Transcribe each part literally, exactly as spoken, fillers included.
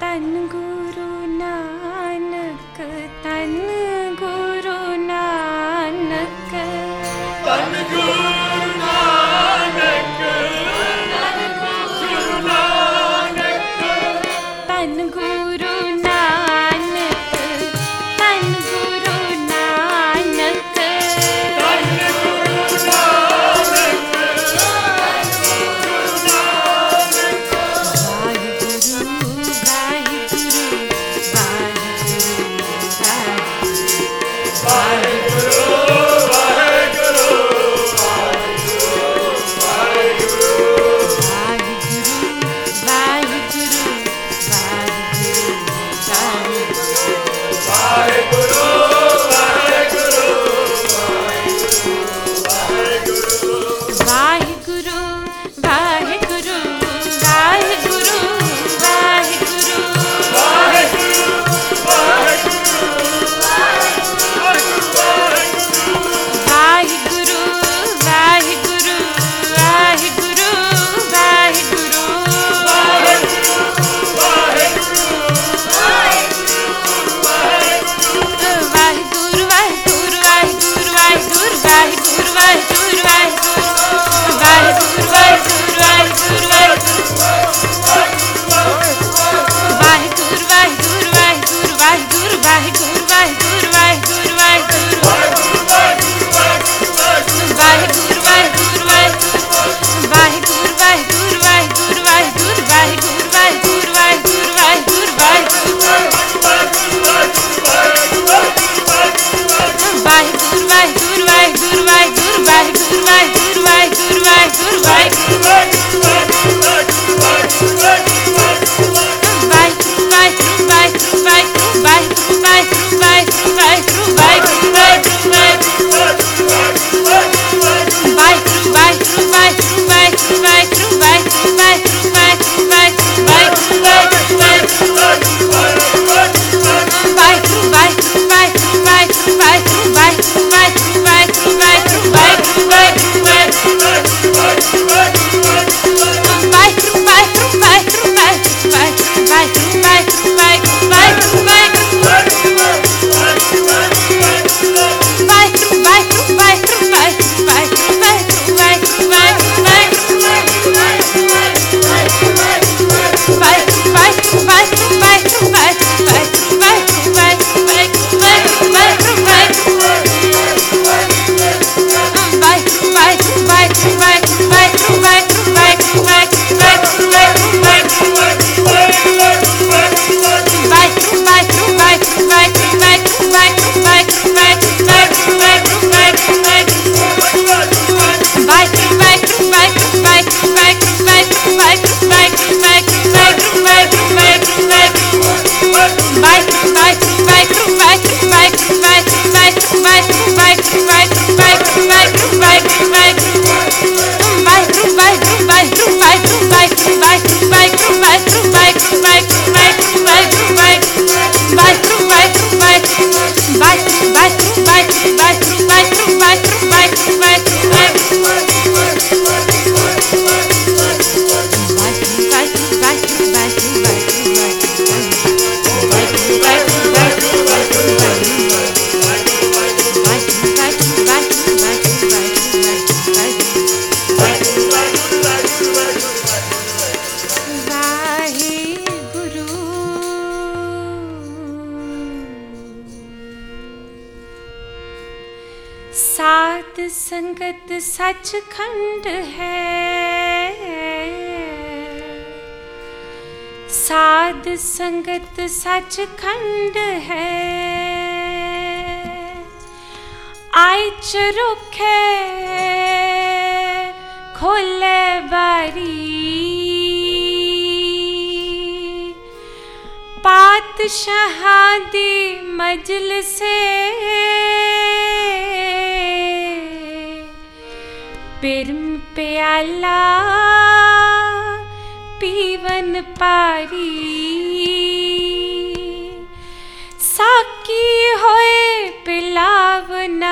तन गुरु नानक तन गुरु नानक तन गुरु नानक तन गुरु नानक तन गुरु नानक तन गुरु नानक तन गुरु नानक वाहिगुरु वाहिगुरु साध संगत सचखंड है, साध संगत सचखंड है। आई चरुखे खोले बारी, पातशाह दी मजल से पिरम प्याला पीवन पारी। साकी होए पिलावना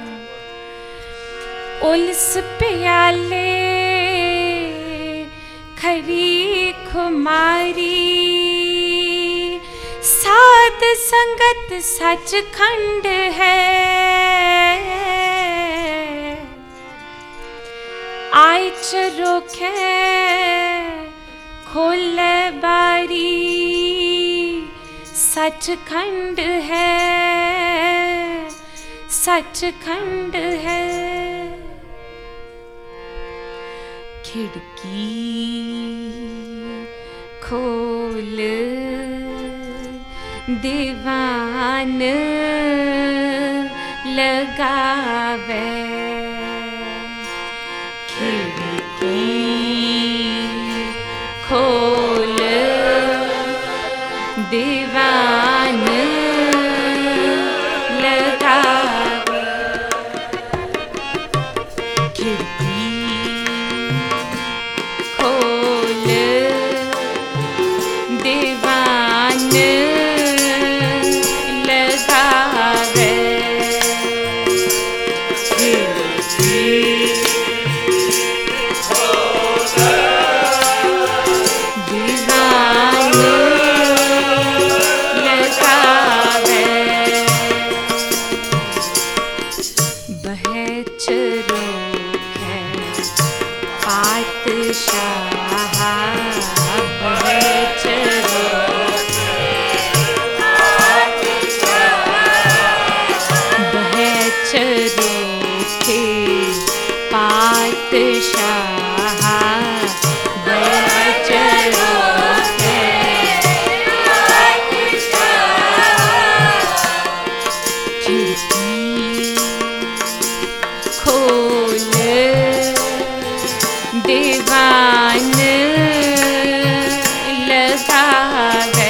उल्स प्याले खरी खुमारी साध संगत सचखंड है। आय चरोखे खोल बारी सचखंड है, सचखंड है। खिड़की खोल दीवान लगावे, खिड़की खोल दीवान लगावे, खिड़की खोल दीवान लगावे, दीवान लगावे,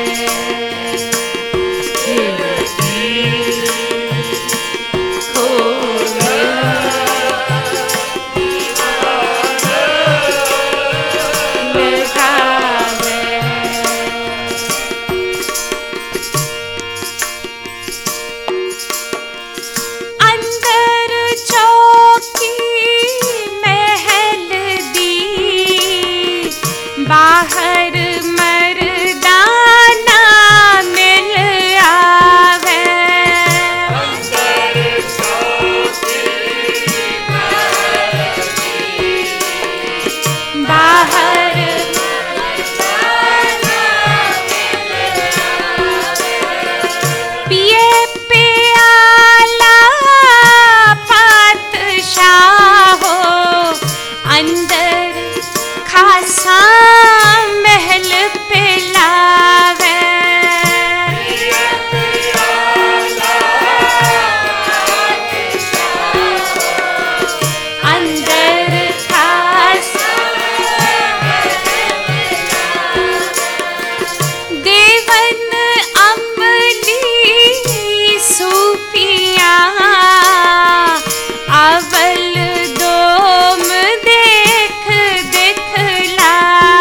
बाहर मर्दाना मिल आवे, अंदर चौकी बाहर मर्दाना मिल आवे, पिए प्याला पातशाह हो, अंदर खासा महल पिलावे, अंदर खासा देवन अमली सूफिया अवल दोम देख दिखला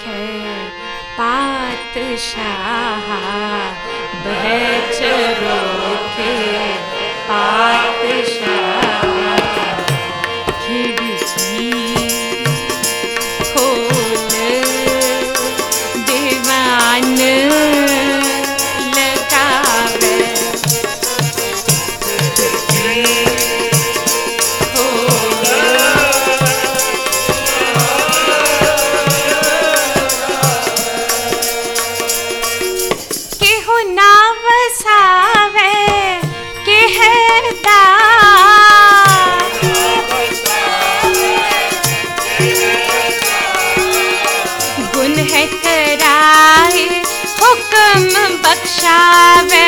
है पातशाह बहचरों के पातशाह खिड़की खोल दीवान लगावे बख्शावे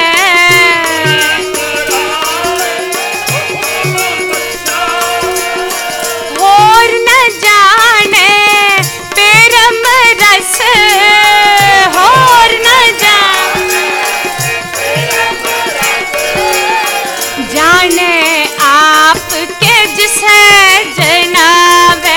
और न जाने पेरम रस और न जाने जाने आपके जिसे जनावे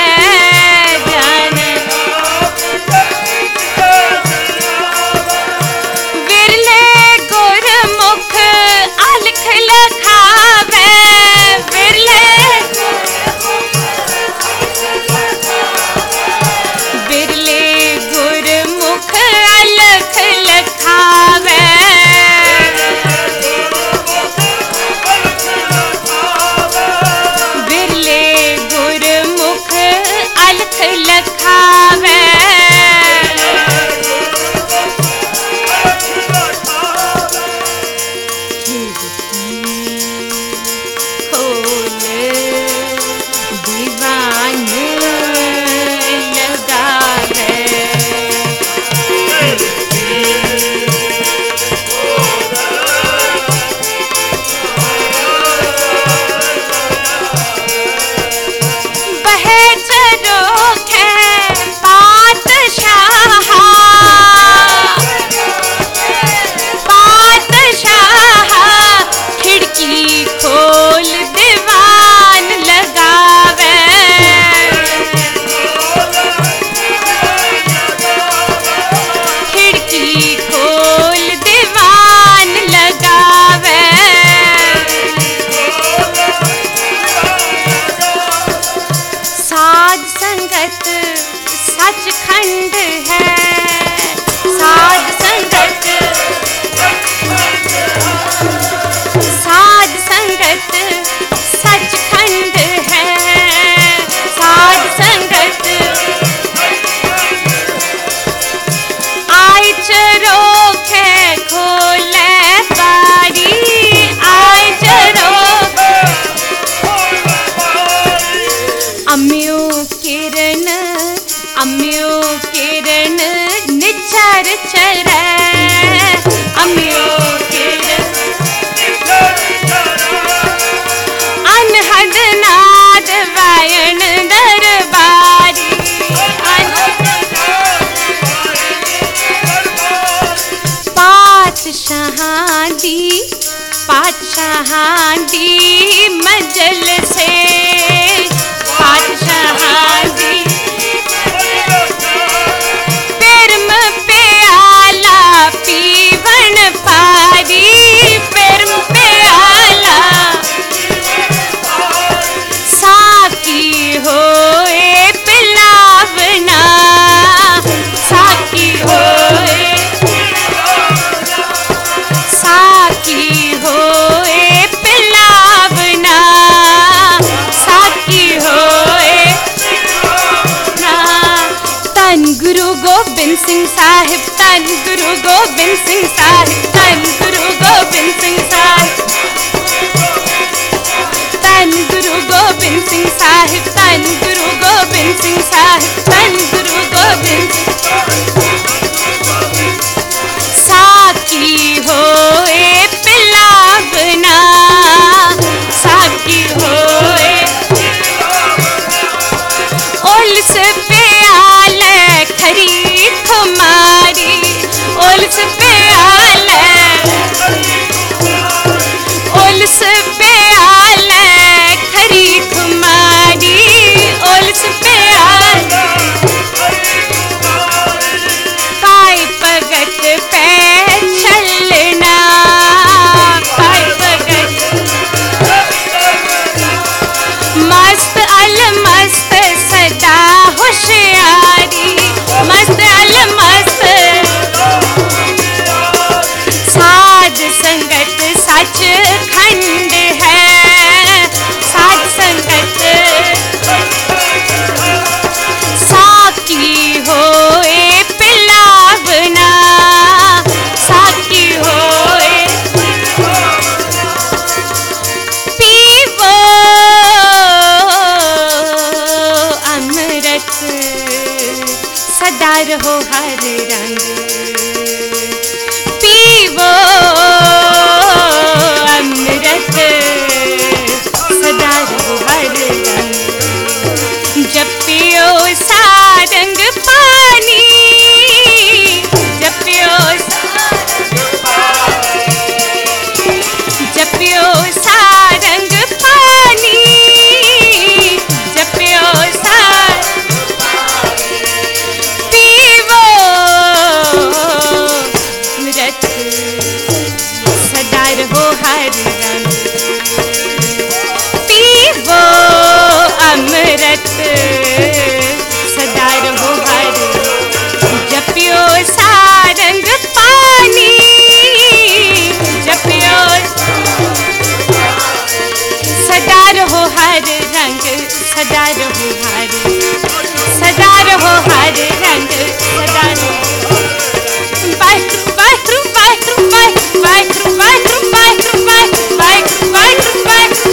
सचखंड है साध संगत साध संगत सचखंड है साध संगत आय चरो के खोले बारी आय चरो अम्यो किरण अम्यो किरण निचर चरे अम्यो किरण अनहद नाद वायन दरबारी पातशाह दी पातशाह दी मंजल से पातशाह दी पीवन पारी पेरम प्याला साकी होए पिलावना साकी होए साकी होए पिलावना साकी होए तन गुरु गोबिंद सिंह साहिब तन गुरु गोबिंद सिंह साहिब तन गुरु गोबिंद सिंह साहिब तन गुरु गोबिंद सिंह साहिब तन गुरु गोबिंद सिंह साहिब तन गुरु गोबिंद साकी होए पिलावना साकी होए उल्स प्याले खरी खुमारी उल्स प्याले उल्स प्याले खरी खुमारी उल्स प्याले हर रंग पीवो अमृत सदा रहो हर रंग जपियो सारंग पानी जपियो जपियो सारंग पानी जपियो सार पीवो अमृत सदा रहो हर रंग पीवो अमृत सदा रहो हर जपियो सारंग पानी जपियो सदा रहो हर रंग सदा रहो हर सदा रहो हर रंग सदा रहो वाहिगुरु वाहिगुरु वाहिगुरु वाहिगुरु वाहिगुरु वाहिगुरु वाहिगुरु वाहिगुरु वाहिगुरु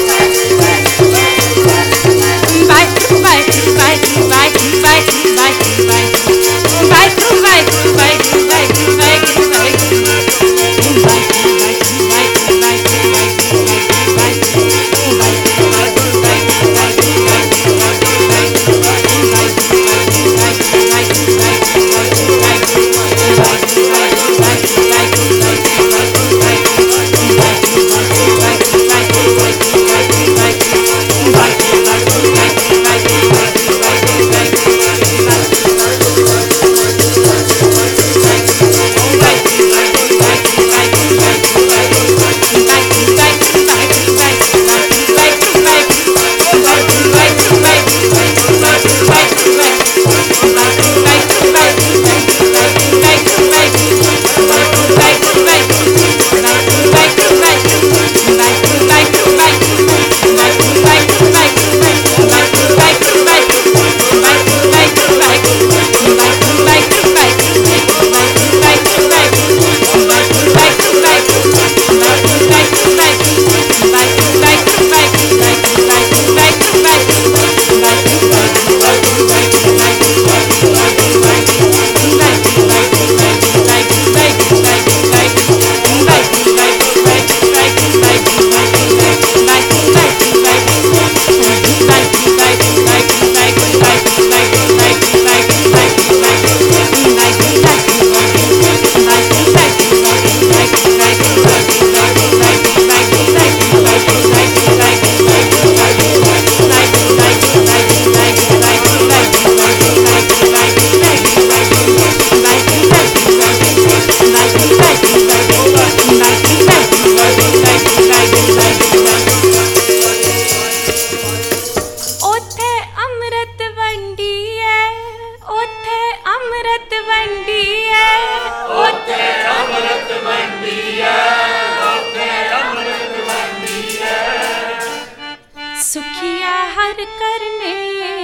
सुखिया हर करने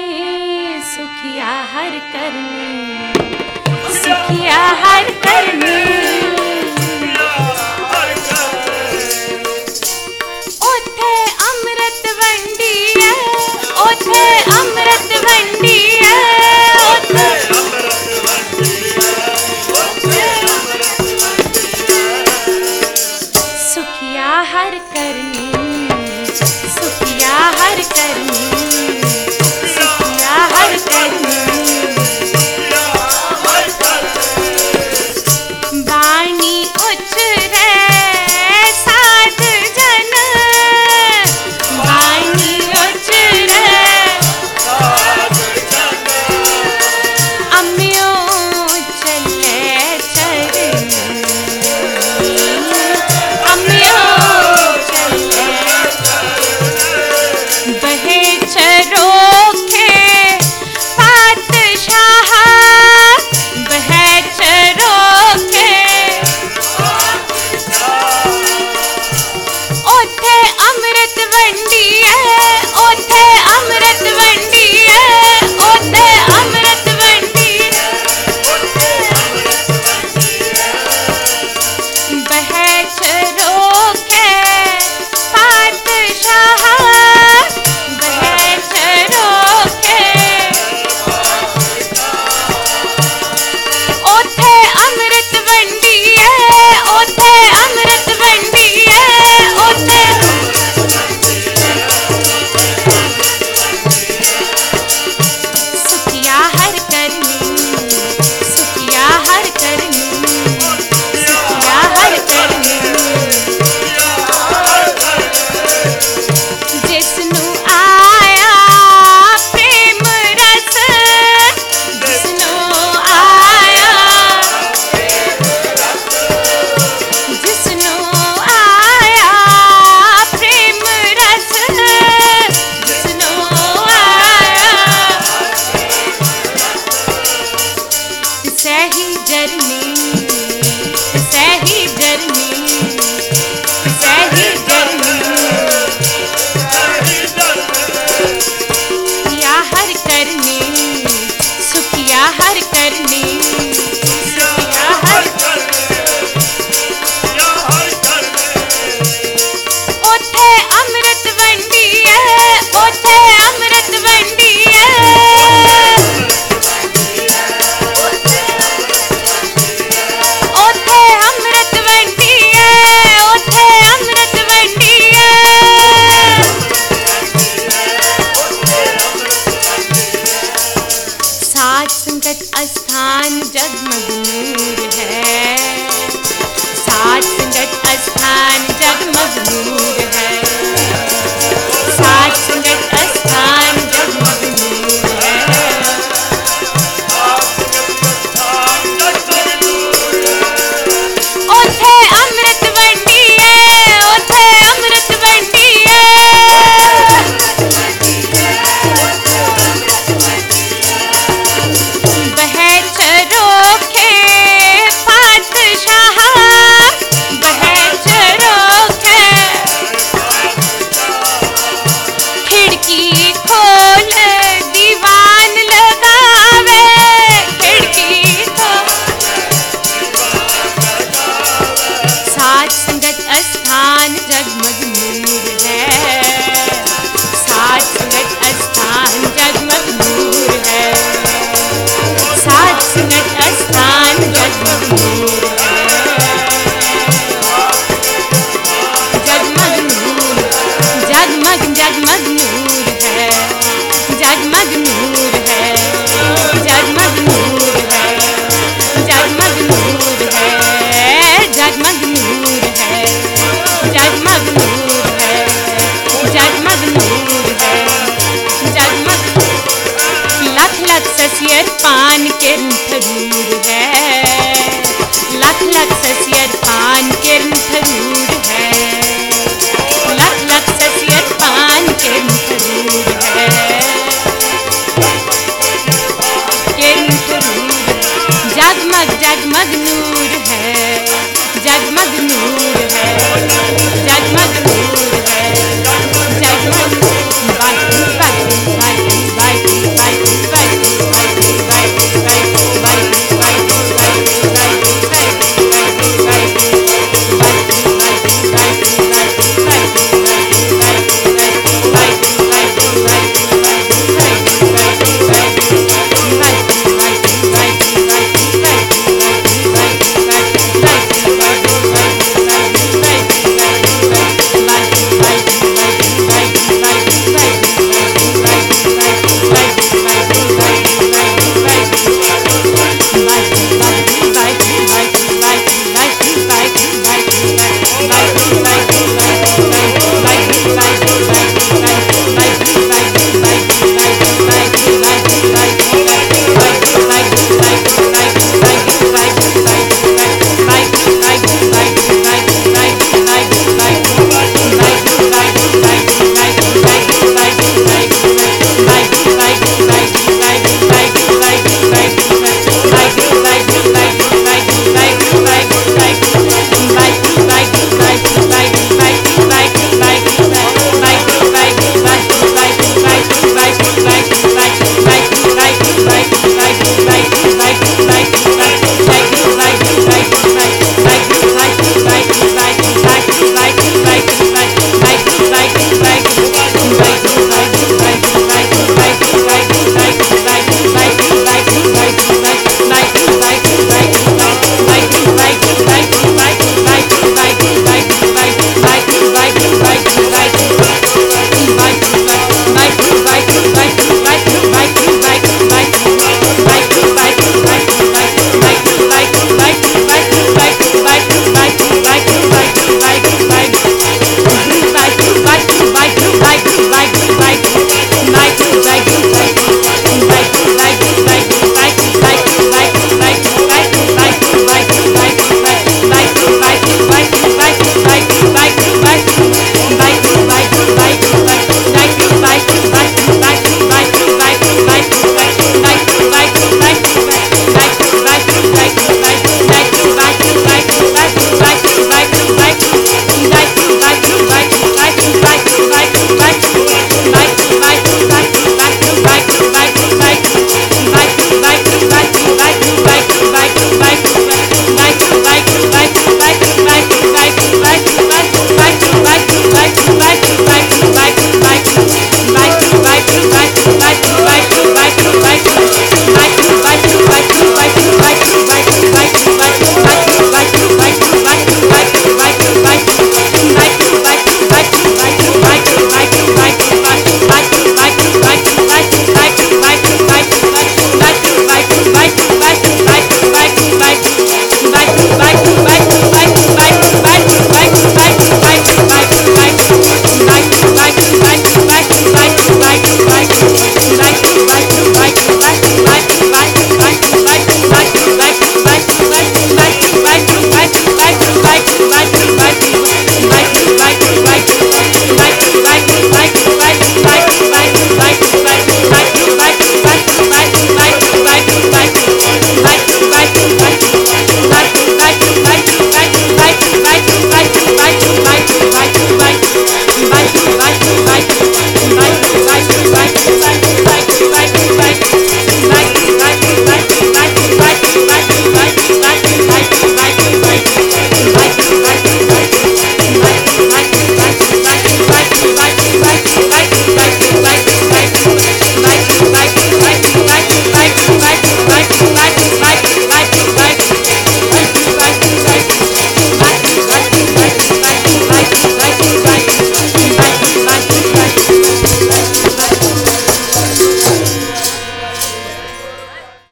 सुखिया हर करने सुखिया हर करने ओथे अमृत वंडी है ओथे अमृत वंडी है ओथे सुखिया हर करने सुखिया हर करने सुखिया हर करने सही जर्नी सही जर्नी सही जर्नी या हर करनी सुखिया हर करनी सुखिया हर ओथे अमृत वंडी है ओथे अमृत वंडी ओथे अमृत वंडी है ओथे अमृत वंडी साथ संगत स्थान जगमग नूर है साथ संगत स्थान जगमग नूर है साथ संगत स्थान जगमग नूर है ओथे अमृत वंडी है ओथे अमृत वंडी है बहे चरोखे पातशाह बहे चरोखे खिड़की खोल दीवान लगावे खिड़की खोल साथ संगत स्थान जगमग नूर है साथ संगत स्थान जगमग नूर है साथ संगत स्थान जगमग नूर है जगमग नूर जगमग जगमग नूर है जगमग नूर है जगमग नूर है जगमग नूर है जगमग नूर है जगमग नूर है जगमग नूर है जगमग लख लख ससियर पान किरण थरूर है लख लख ससियर पान किरण थरूर है लख लख ससियर पान किरण थरूर है किरण थरूर जगमग जगमग नूर